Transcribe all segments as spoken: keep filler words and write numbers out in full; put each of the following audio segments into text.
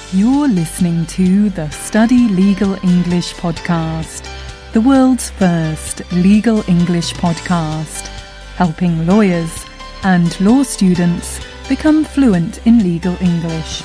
You're listening to the Study Legal English podcast, the world's first legal English podcast, helping lawyers and law students become fluent in legal English.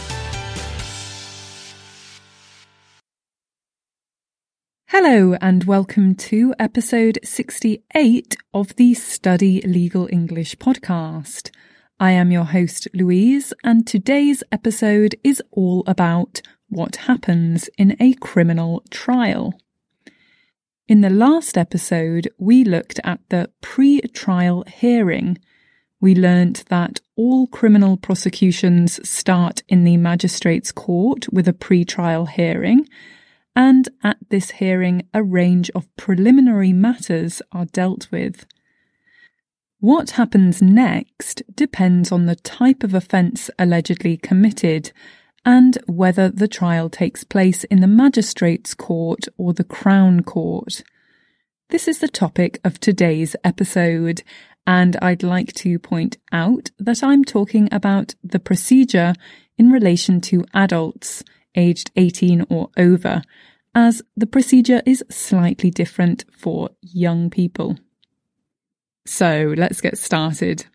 Hello and welcome to episode sixty-eight of the Study Legal English podcast. I am your host, Louise, and today's episode is all about what happens in a criminal trial. In the last episode, we looked at the pre-trial hearing. We learnt that all criminal prosecutions start in the magistrate's court with a pre-trial hearing, and at this hearing a range of preliminary matters are dealt with. What happens next depends on the type of offence allegedly committed and whether the trial takes place in the magistrate's court or the Crown Court. This is the topic of today's episode, and I'd like to point out that I'm talking about the procedure in relation to adults aged eighteen or over, as the procedure is slightly different for young people. So let's get started.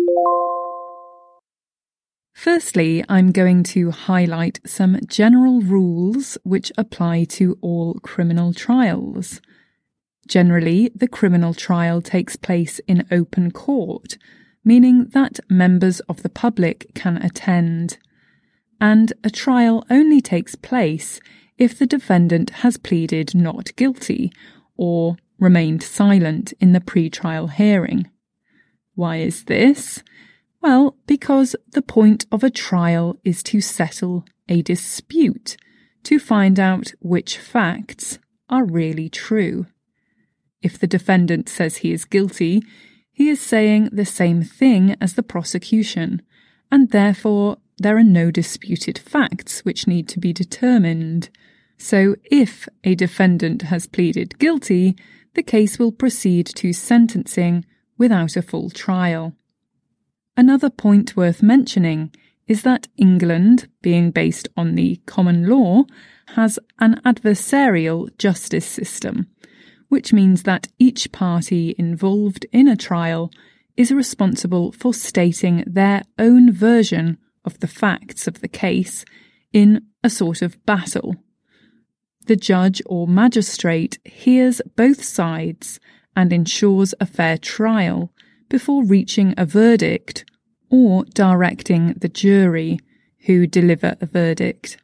Firstly, I'm going to highlight some general rules which apply to all criminal trials. Generally, the criminal trial takes place in open court, meaning that members of the public can attend. And a trial only takes place if the defendant has pleaded not guilty or remained silent in the pre-trial hearing. Why is this? Well, because the point of a trial is to settle a dispute, to find out which facts are really true. If the defendant says he is guilty, he is saying the same thing as the prosecution, and therefore there are no disputed facts which need to be determined. So if a defendant has pleaded guilty, the case will proceed to sentencing without a full trial. Another point worth mentioning is that England, being based on the common law, has an adversarial justice system, which means that each party involved in a trial is responsible for stating their own version of the facts of the case in a sort of battle. The judge or magistrate hears both sides and ensures a fair trial before reaching a verdict or directing the jury who deliver a verdict.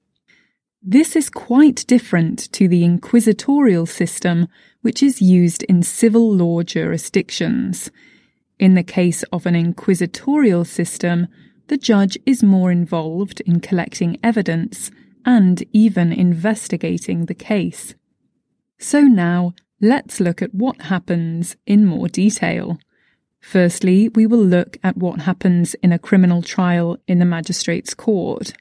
This is quite different to the inquisitorial system which is used in civil law jurisdictions. In the case of an inquisitorial system, the judge is more involved in collecting evidence and even investigating the case. So now, let's look at what happens in more detail. Firstly, we will look at what happens in a criminal trial in the magistrate's court.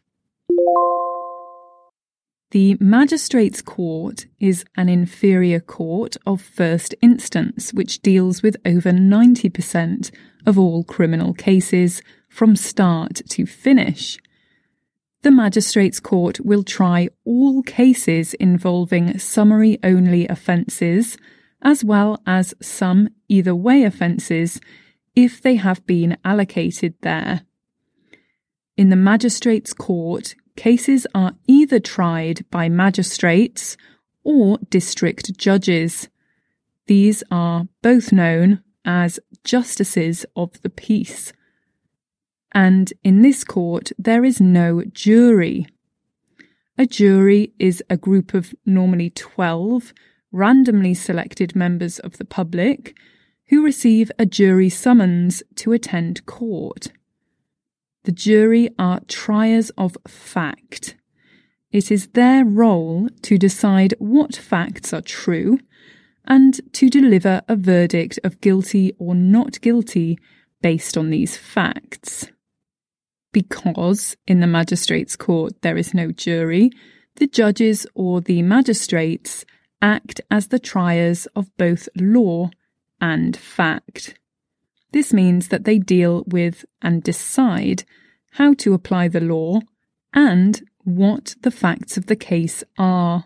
The magistrate's court is an inferior court of first instance which deals with over ninety percent of all criminal cases from start to finish. The magistrate's court will try all cases involving summary-only offences, as well as some either-way offences, if they have been allocated there. In the magistrate's court, cases are either tried by magistrates or district judges. These are both known as justices of the peace. And in this court, there is no jury. A jury is a group of normally twelve randomly selected members of the public who receive a jury summons to attend court. The jury are triers of fact. It is their role to decide what facts are true and to deliver a verdict of guilty or not guilty based on these facts. Because in the magistrate's court there is no jury, the judges or the magistrates act as the triers of both law and fact. This means that they deal with and decide how to apply the law and what the facts of the case are.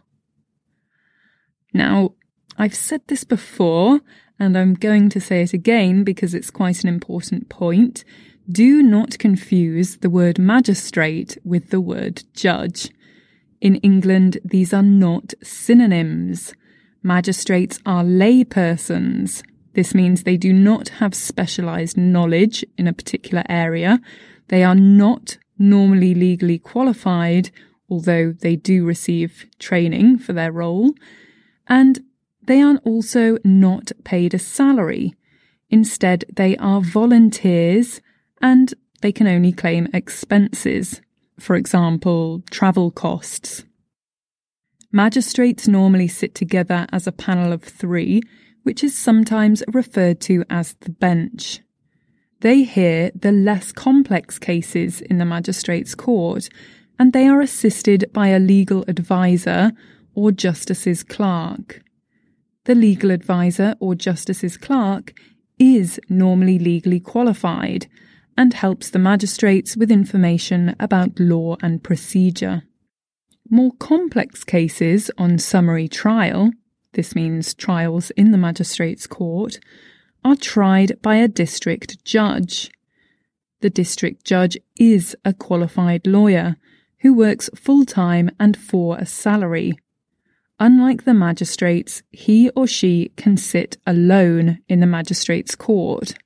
Now, I've said this before, and I'm going to say it again because it's quite an important point. Do not confuse the word magistrate with the word judge. In England, these are not synonyms. Magistrates are lay persons. This means they do not have specialised knowledge in a particular area. They are not normally legally qualified, although they do receive training for their role. And they are also not paid a salary. Instead, they are volunteers and they can only claim expenses, for example, travel costs. Magistrates normally sit together as a panel of three, which is sometimes referred to as the bench. They hear the less complex cases in the magistrates' court, and they are assisted by a legal advisor or justice's clerk. The legal advisor or justice's clerk is normally legally qualified and helps the magistrates with information about law and procedure. More complex cases on summary trial, this means trials in the magistrates' court, are tried by a district judge. The district judge is a qualified lawyer who works full-time and for a salary. Unlike the magistrates, he or she can sit alone in the magistrates' court.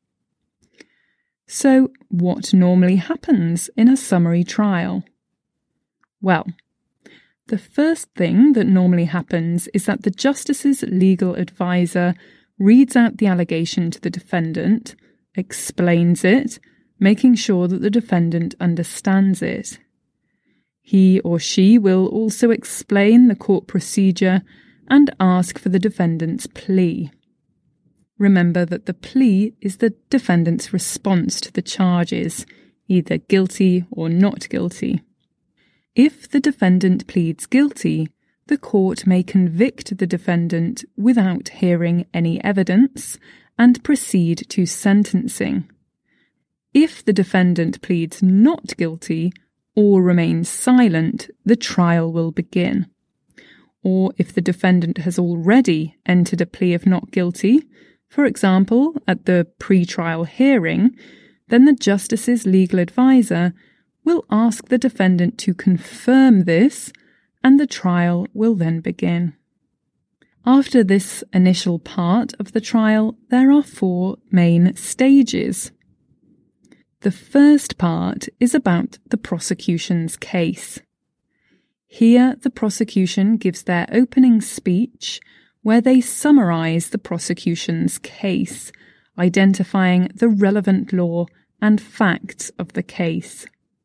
So, what normally happens in a summary trial? Well, the first thing that normally happens is that the justice's legal advisor reads out the allegation to the defendant, explains it, making sure that the defendant understands it. He or she will also explain the court procedure and ask for the defendant's plea. Remember that the plea is the defendant's response to the charges, either guilty or not guilty. If the defendant pleads guilty, the court may convict the defendant without hearing any evidence and proceed to sentencing. If the defendant pleads not guilty or remains silent, the trial will begin. Or if the defendant has already entered a plea of not guilty, for example, at the pre-trial hearing, then the justice's legal advisor will ask the defendant to confirm this, and the trial will then begin. After this initial part of the trial, there are four main stages. The first part is about the prosecution's case. Here, the prosecution gives their opening speech where they summarise the prosecution's case, identifying the relevant law and facts of the case.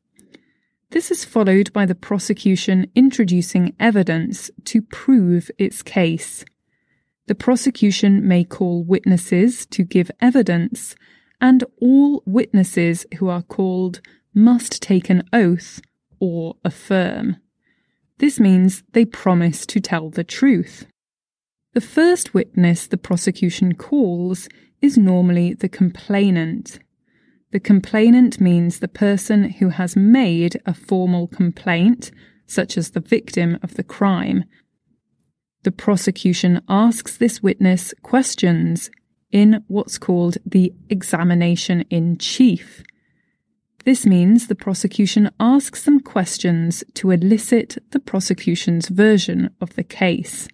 This is followed by the prosecution introducing evidence to prove its case. The prosecution may call witnesses to give evidence, and all witnesses who are called must take an oath or affirm. This means they promise to tell the truth. The first witness the prosecution calls is normally the complainant. The complainant means the person who has made a formal complaint, such as the victim of the crime. The prosecution asks this witness questions in what's called the examination in chief. This means the prosecution asks them questions to elicit the prosecution's version of the case.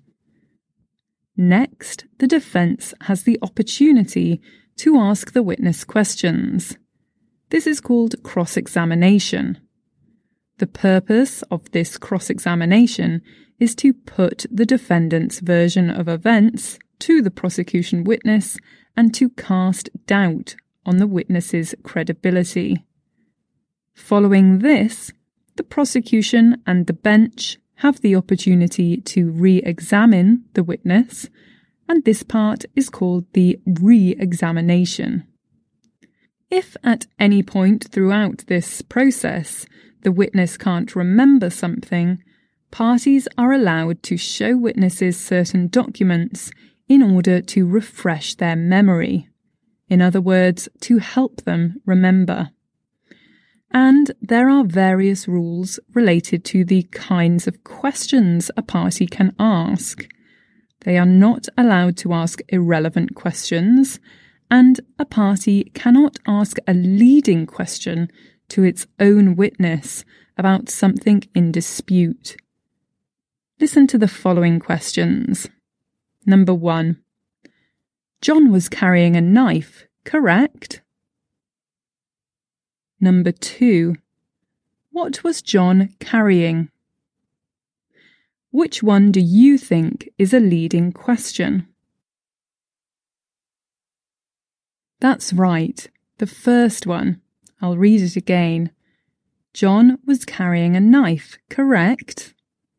Next, the defence has the opportunity to ask the witness questions. This is called cross-examination. The purpose of this cross-examination is to put the defendant's version of events to the prosecution witness and to cast doubt on the witness's credibility. Following this, the prosecution and the bench have the opportunity to re-examine the witness, and this part is called the re-examination. If at any point throughout this process the witness can't remember something, parties are allowed to show witnesses certain documents in order to refresh their memory. In other words, to help them remember. and there are various rules related to the kinds of questions a party can ask. They are not allowed to ask irrelevant questions, and a party cannot ask a leading question to its own witness about something in dispute. Listen to the following questions. Number one. John was carrying a knife, correct? Number two. What was John carrying? Which one do you think is a leading question? That's right, the first one. I'll read it again. John was carrying a knife, correct?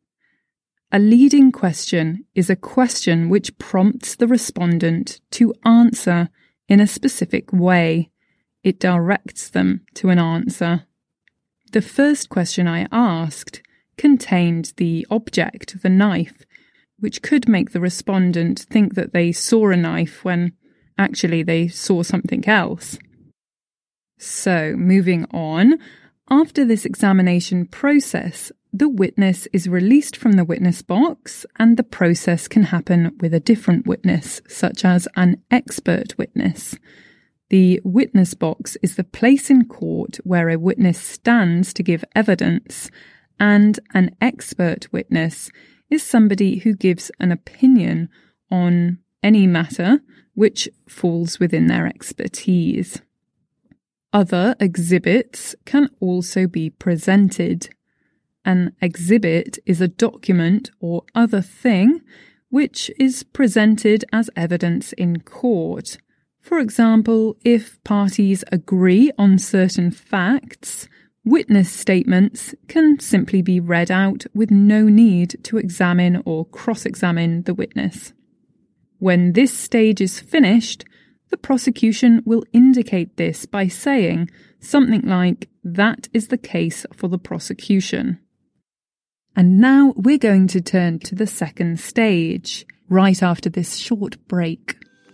A leading question is a question which prompts the respondent to answer in a specific way. It directs them to an answer. The first question I asked contained the object, the knife, which could make the respondent think that they saw a knife when actually they saw something else. So, moving on, after this examination process, the witness is released from the witness box and the process can happen with a different witness, such as an expert witness. The witness box is the place in court where a witness stands to give evidence, and an expert witness is somebody who gives an opinion on any matter which falls within their expertise. Other exhibits can also be presented. An exhibit is a document or other thing which is presented as evidence in court. For example, if parties agree on certain facts, witness statements can simply be read out with no need to examine or cross-examine the witness. When this stage is finished, the prosecution will indicate this by saying something like, "That is the case for the prosecution." And now we're going to turn to the second stage, right after this short break.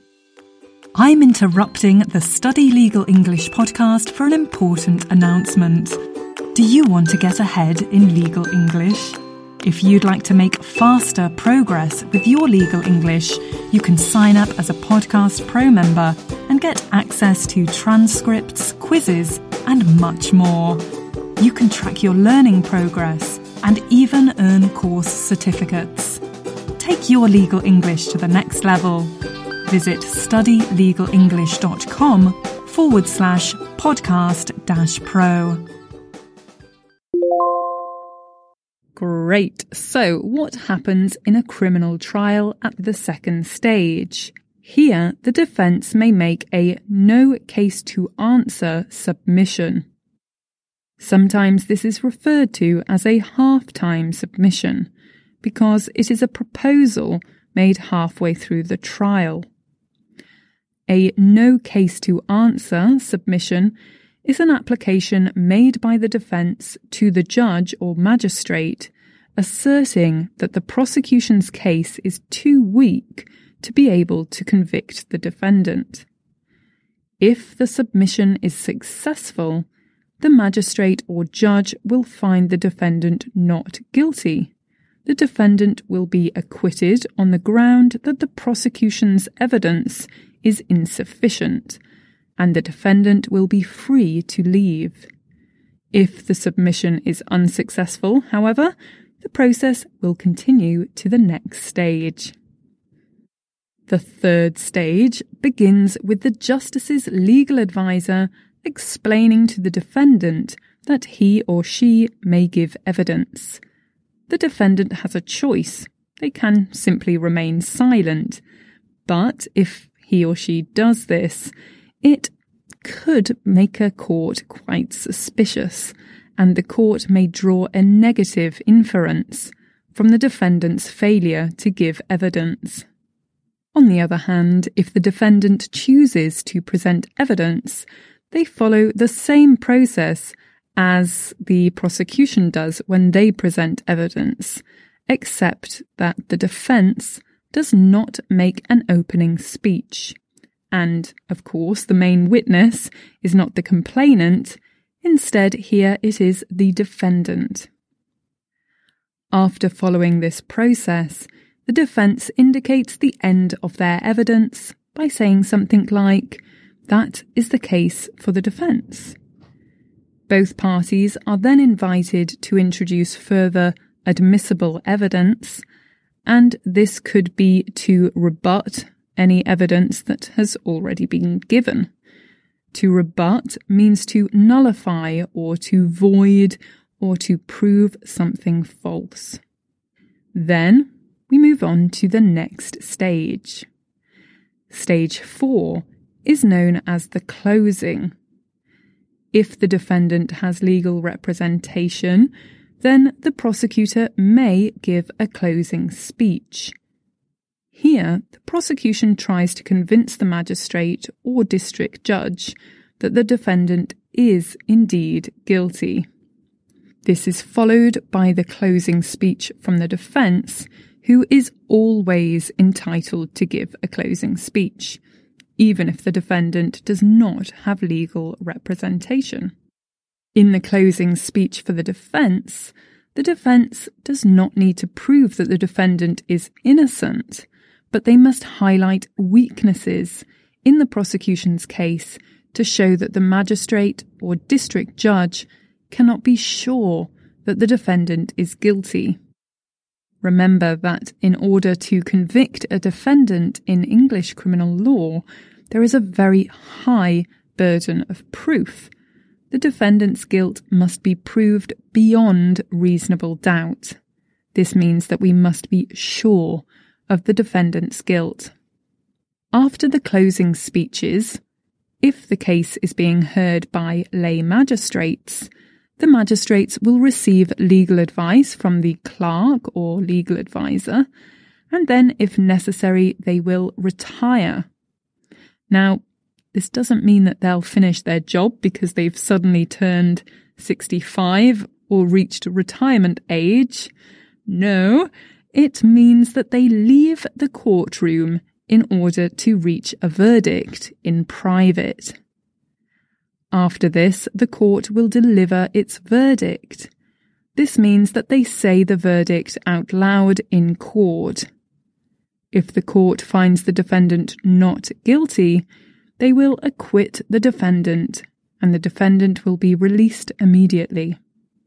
I'm interrupting the Study Legal English podcast for an important announcement. Do you want to get ahead in legal English? If you'd like to make faster progress with your legal English, you can sign up as a Podcast Pro member and get access to transcripts, quizzes, and much more. You can track your learning progress and even earn course certificates. Take your legal English to the next level. Visit studylegalenglish.com forward slash podcast dash pro. Great. So what happens in a criminal trial at the second stage? Here, the defence may make a no case to answer submission. Sometimes this is referred to as a half-time submission because it is a proposal made halfway through the trial. A no case to answer submission is an application made by the defence to the judge or magistrate asserting that the prosecution's case is too weak to be able to convict the defendant. If the submission is successful, the magistrate or judge will find the defendant not guilty. The defendant will be acquitted on the ground that the prosecution's evidence is insufficient, and the defendant will be free to leave. If the submission is unsuccessful, however, the process will continue to the next stage. The third stage begins with the justice's legal advisor explaining to the defendant that he or she may give evidence. The defendant has a choice. They can simply remain silent. But if he or she does this, it could make a court quite suspicious, and the court may draw a negative inference from the defendant's failure to give evidence. On the other hand, if the defendant chooses to present evidence, they follow the same process as the prosecution does when they present evidence, except that the defence does not make an opening speech. And, of course, the main witness is not the complainant, Instead, here it is the defendant. After following this process, the defence indicates the end of their evidence by saying something like, "That is the case for the defence." Both parties are then invited to introduce further admissible evidence, and this could be to rebut any evidence that has already been given. To rebut means to nullify or to void or to prove something false. Then we move on to the next stage. Stage four is known as the closing. If the defendant has legal representation, then the prosecutor may give a closing speech. Here, the prosecution tries to convince the magistrate or district judge that the defendant is indeed guilty. This is followed by the closing speech from the defence, who is always entitled to give a closing speech, even if the defendant does not have legal representation. In the closing speech for the defence, the defence does not need to prove that the defendant is innocent, but they must highlight weaknesses in the prosecution's case to show that the magistrate or district judge cannot be sure that the defendant is guilty. Remember that in order to convict a defendant in English criminal law, there is a very high burden of proof. The defendant's guilt must be proved beyond reasonable doubt. This means that we must be sure of the defendant's guilt. After the closing speeches, if the case is being heard by lay magistrates, the magistrates will receive legal advice from the clerk or legal advisor, and then, if necessary, they will retire. Now, this doesn't mean that they'll finish their job because they've suddenly turned sixty-five or reached retirement age. No, it means that they leave the courtroom in order to reach a verdict in private. After this, the court will deliver its verdict. This means that they say the verdict out loud in court. If the court finds the defendant not guilty, they will acquit the defendant, and the defendant will be released immediately.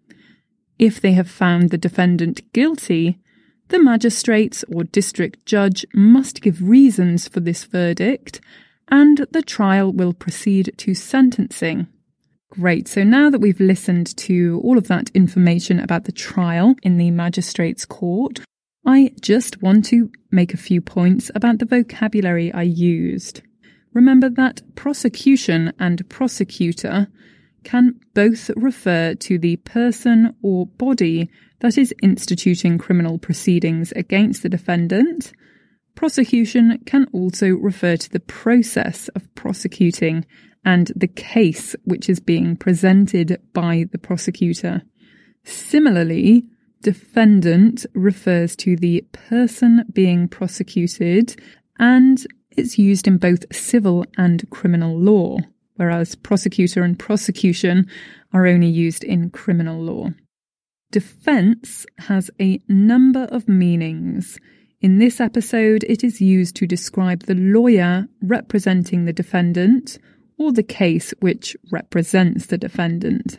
If they have found the defendant guilty, the magistrates or district judge must give reasons for this verdict, and the trial will proceed to sentencing. Great, so now that we've listened to all of that information about the trial in the magistrates' court, I just want to make a few points about the vocabulary I used. Remember that prosecution and prosecutor can both refer to the person or body that is instituting criminal proceedings against the defendant. Prosecution can also refer to the process of prosecuting and the case which is being presented by the prosecutor. Similarly, defendant refers to the person being prosecuted, and it's used in both civil and criminal law, whereas prosecutor and prosecution are only used in criminal law. Defence has a number of meanings. In this episode, it is used to describe the lawyer representing the defendant or the case which represents the defendant.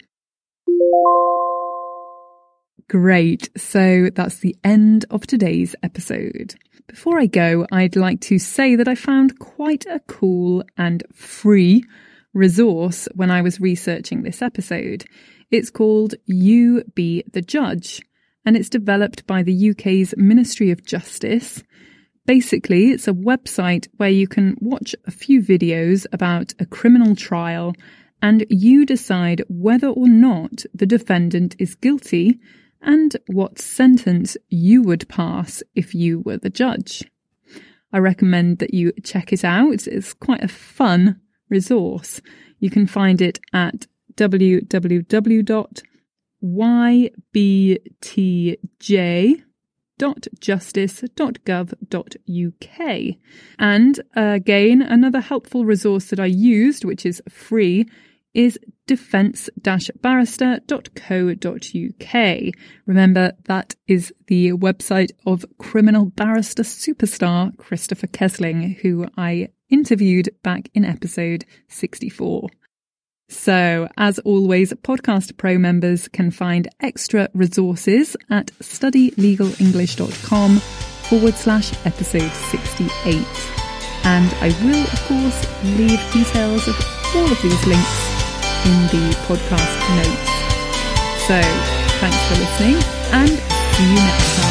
Great, so that's the end of today's episode. Before I go, I'd like to say that I found quite a cool and free resource when I was researching this episode. It's called You Be the Judge, and it's developed by the U K's Ministry of Justice. Basically, it's a website where you can watch a few videos about a criminal trial and you decide whether or not the defendant is guilty and what sentence you would pass if you were the judge. I recommend that you check it out. It's quite a fun resource. You can find it at w w w dot y b t j dot justice dot gov dot u k. And again, another helpful resource that I used, which is free, is defence dash barrister dot co dot uk. Remember, that is the website of criminal barrister superstar Christopher Kesling, who I interviewed back in episode sixty-four. So, as always, Podcast Pro members can find extra resources at studylegalenglish.com forward slash episode sixty-eight. And I will, of course, leave details of all of these links in the podcast notes. So, thanks for listening and see you next time.